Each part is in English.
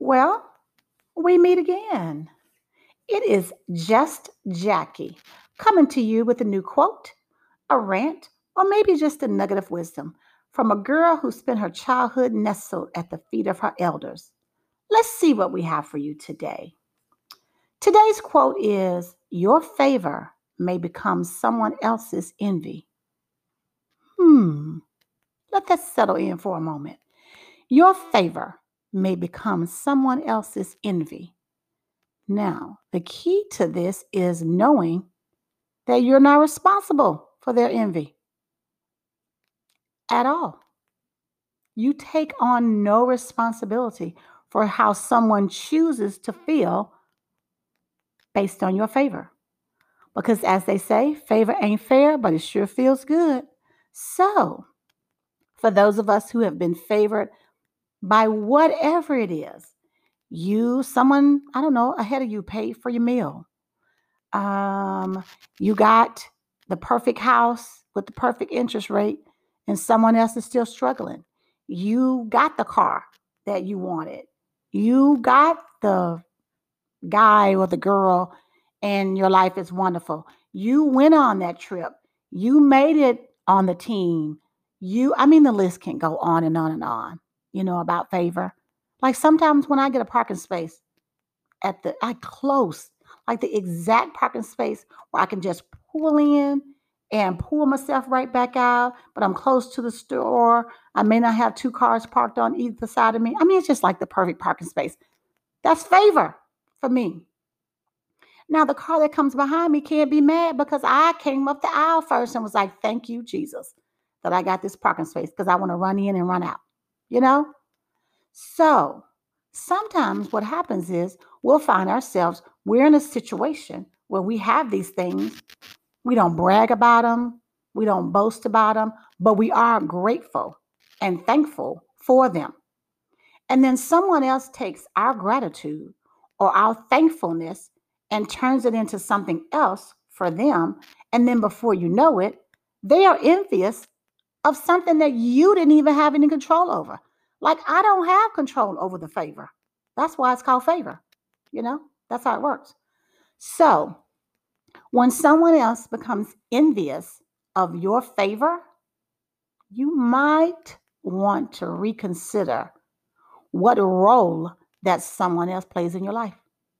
Well, we meet again. It is just Jackie coming to you with a new quote, a rant, or maybe just a nugget of wisdom from a girl who spent her childhood nestled at the feet of her elders. Let's see what we have for you today. Today's quote is: Your favor may become someone else's envy. Hmm, let that settle in for a moment. Your favor may become someone else's envy. Now, the key to this is knowing that you're not responsible for their envy at all. You take on no responsibility for how someone chooses to feel based on your favor. Because as they say, favor ain't fair, but it sure feels good. So, for those of us who have been favored by whatever it is, someone, I don't know, ahead of you paid for your meal. You got the perfect house with the perfect interest rate, and someone else is still struggling. You got the car that you wanted. You got the guy or the girl, and your life is wonderful. You went on that trip. You made it on the team. The list can go on and on and on, about favor. Like sometimes when I get a parking space I close, like the exact parking space where I can just pull in and pull myself right back out, but I'm close to the store. I may not have two cars parked on either side of me. It's just like the perfect parking space. That's favor for me. Now, the car that comes behind me can't be mad because I came up the aisle first and was like, thank you, Jesus, that I got this parking space because I want to run in and run out, you know? So sometimes what happens is we'll find ourselves, we're in a situation where we have these things. We don't brag about them. We don't boast about them, but we are grateful and thankful for them. And then someone else takes our gratitude or our thankfulness and turns it into something else for them. And then before you know it, they are envious of something that you didn't even have any control over. Like I don't have control over the favor. That's why it's called favor. That's how it works. So when someone else becomes envious of your favor, you might want to reconsider what role that someone else plays in your life.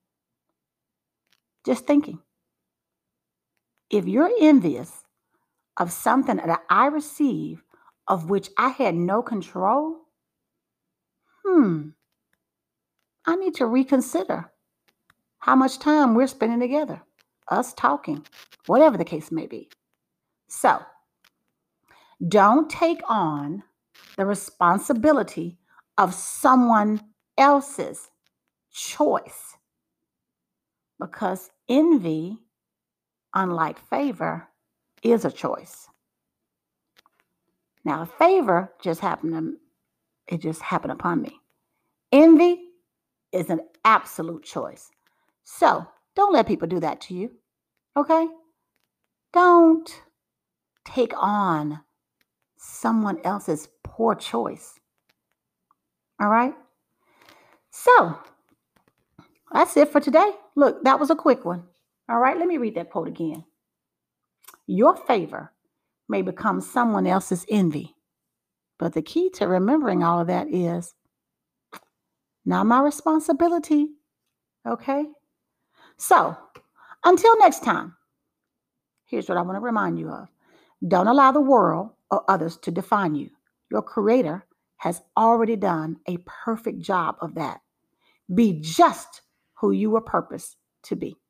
Just thinking. If you're envious of something that I receive of which I had no control, I need to reconsider how much time we're spending together, us talking, whatever the case may be. So, don't take on the responsibility of someone else's choice because envy, unlike favor, is a choice. Now, favor just happened upon me. Envy is an absolute choice. So don't let people do that to you. Okay? Don't take on someone else's poor choice. All right? So that's it for today. Look, that was a quick one. All right, let me read that quote again. Your favor may become someone else's envy. But the key to remembering all of that is not my responsibility. Okay? So, until next time, here's what I want to remind you of. Don't allow the world or others to define you. Your Creator has already done a perfect job of that. Be just who you were purposed to be.